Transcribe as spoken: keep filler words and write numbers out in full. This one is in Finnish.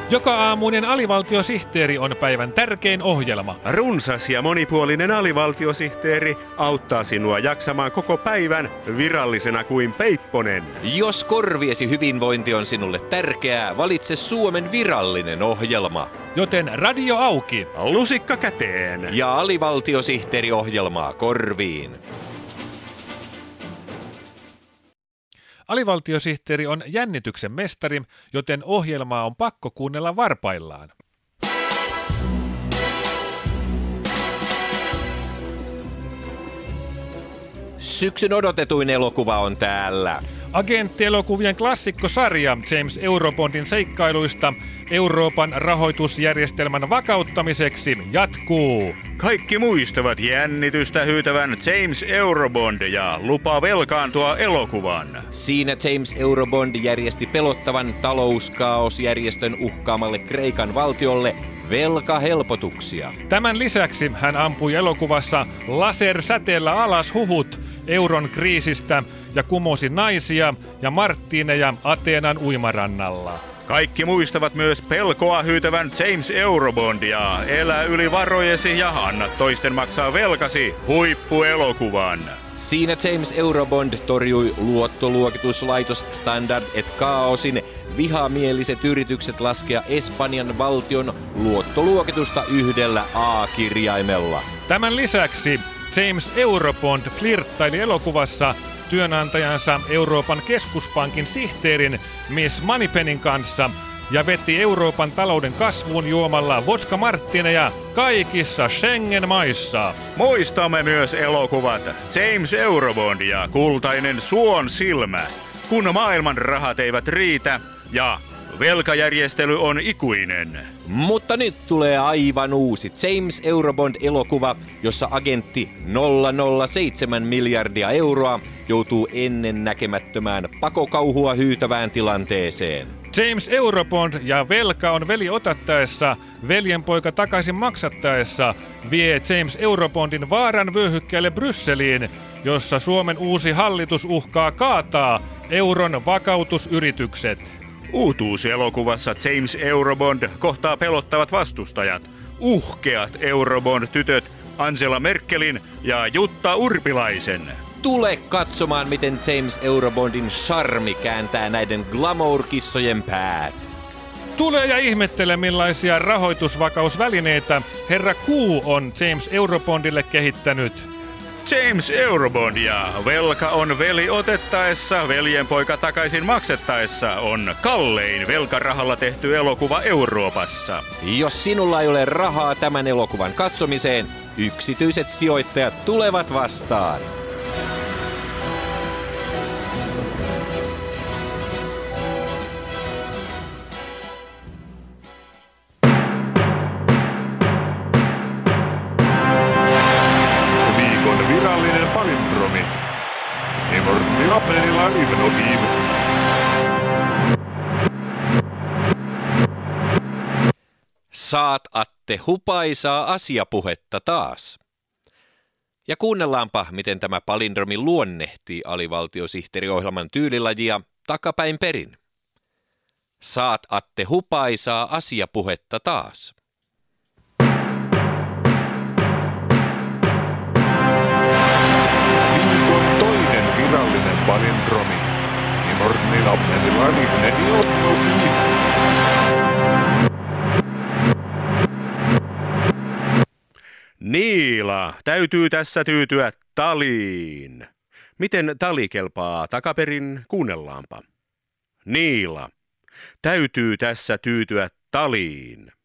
Joka aamuinen alivaltiosihteeri on päivän tärkein ohjelma. Runsas ja monipuolinen alivaltiosihteeri auttaa sinua jaksamaan koko päivän virallisena kuin peipponen. Jos korviesi hyvinvointi on sinulle tärkeää, valitse Suomen virallinen ohjelma. Joten radio auki. Lusikka käteen. Ja alivaltiosihteeriohjelmaa korviin. Alivaltiosihteeri on jännityksen mestari, joten ohjelmaa on pakko kuunnella varpaillaan. Syksyn odotetuin elokuva on täällä. Agenttielokuvien klassikkosarja James Eurobondin seikkailuista Euroopan rahoitusjärjestelmän vakauttamiseksi jatkuu. Kaikki muistavat jännitystä hyytävän James Eurobond ja lupaa velkaantua elokuvan. Siinä James Eurobond järjesti pelottavan talouskaosjärjestön uhkaamalle Kreikan valtiolle velkahelpotuksia. Tämän lisäksi hän ampui elokuvassa lasersäteellä alas huhut euron kriisistä ja kumosi naisia ja marttiineja Ateenan uimarannalla. Kaikki muistavat myös pelkoa hyytävän James Eurobondia. Elä yli varojesi ja anna toisten maksaa velkasi huippuelokuvan. Siinä James Eurobond torjui luottoluokituslaitos Standard and Poor'sin vihamieliset yritykset laskea Espanjan valtion luottoluokitusta yhdellä A-kirjaimella. Tämän lisäksi James Eurobond flirttaili elokuvassa työnantajansa Euroopan keskuspankin sihteerin Miss Moneypennin kanssa ja veti Euroopan talouden kasvuun juomalla vodka marttineja kaikissa Schengen-maissa. Muistamme myös elokuvat James Eurobond ja kultainen suon silmä, kun maailman rahat eivät riitä ja velkajärjestely on ikuinen. Mutta nyt tulee aivan uusi James Eurobond-elokuva, jossa agentti nolla nolla seitsemän miljardia euroa joutuu ennennäkemättömään pakokauhua hyytävään tilanteeseen. James Eurobond ja velka on veli otattaessa, veljenpoika takaisin maksattaessa vie James Eurobondin vaaran vyöhykkeelle Brysseliin, jossa Suomen uusi hallitus uhkaa kaataa euron vakautusyritykset. Uutuuselokuvassa James Eurobond kohtaa pelottavat vastustajat, uhkeat Eurobond-tytöt Angela Merkelin ja Jutta Urpilaisen. Tule katsomaan, miten James Eurobondin charmi kääntää näiden glamour-kissojen päät. Tule ja ihmettele, millaisia rahoitusvakausvälineitä herra Q on James Eurobondille kehittänyt. James Eurobond ja velka on veli otettaessa, veljenpoika takaisin maksettaessa on kallein velkarahalla tehty elokuva Euroopassa. Jos sinulla ei ole rahaa tämän elokuvan katsomiseen, yksityiset sijoittajat tulevat vastaan. Palindromi. Emortni Lapmenilla Ivnoviim. Saat Atte hupaisaa asiapuhetta taas. Ja kuunnellaanpa, miten tämä palindromi luonnehtii alivaltiosihteeriohjelman tyylilajia takapäin perin. Saat Atte hupaisaa asiapuhetta taas. Virallinen palindromi. Imortni Lapmenilla Ivneni Otnoviim. Niila, täytyy tässä tyytyä taliin. Miten tali kelpaa takaperin, kuunnellaanpa. Niila, täytyy tässä tyytyä taliin.